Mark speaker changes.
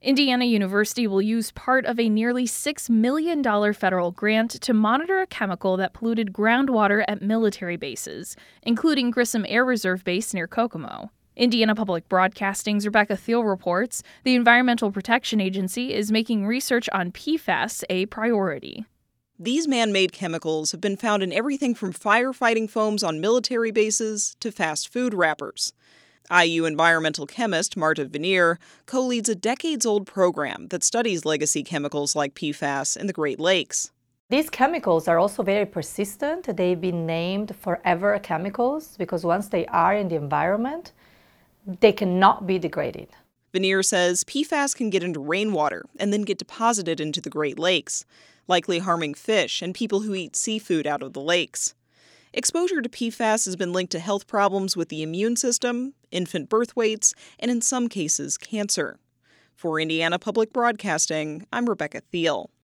Speaker 1: Indiana University will use part of a nearly $6 million federal grant to monitor a chemical that polluted groundwater at military bases, including Grissom Air Reserve Base near Kokomo. Indiana Public Broadcasting's Rebecca Thiel reports the Environmental Protection Agency is making research on PFAS a priority.
Speaker 2: These man-made chemicals have been found in everything from firefighting foams on military bases to fast food wrappers. IU environmental chemist Marta Vanier co-leads a decades-old program that studies legacy chemicals like PFAS in the Great Lakes.
Speaker 3: These chemicals are also very persistent. They've been named forever chemicals because once they are in the environment, they cannot be degraded.
Speaker 2: Vanier says PFAS can get into rainwater and then get deposited into the Great Lakes, likely harming fish and people who eat seafood out of the lakes. Exposure to PFAS has been linked to health problems with the immune system, infant birth weights, and in some cases, cancer. For Indiana Public Broadcasting, I'm Rebecca Thiel.